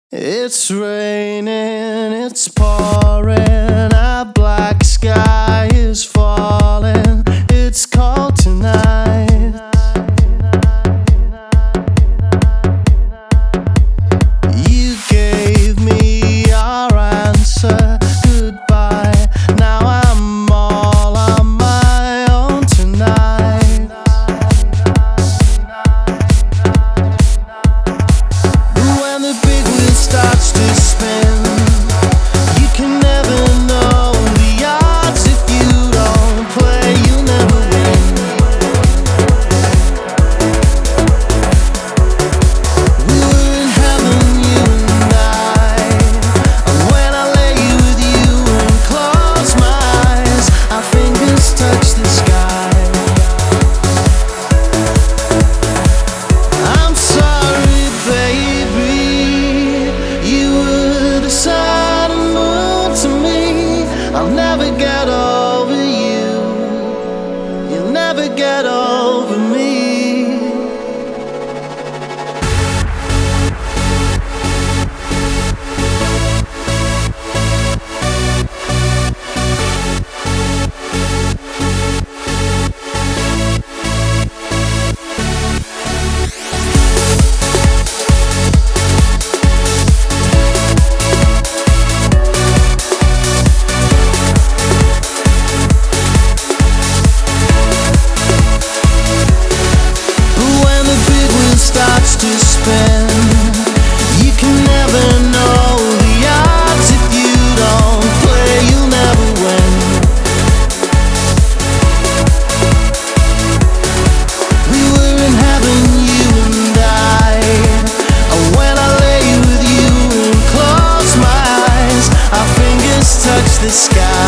It's raining, it's pouring, a black sky is falling. It's cold tonight. You gave me your answer, goodbye. Now I'm all on my own tonight. When the big wheel starts to spin, you can never know the odds. If you don't play, you'll never win. We were in heaven, you and I, and when I lay with you and close my eyes, our fingers touch the sky. I'm sorry, baby, you were the sun and moon to me. I'll never get over you, you'll never get over me. When the big wheel starts to spin, you can never know the odds. If you don't play, you'll never win. We were in heaven, you and I, and when I lay with you and close my eyes, our fingers touch the sky.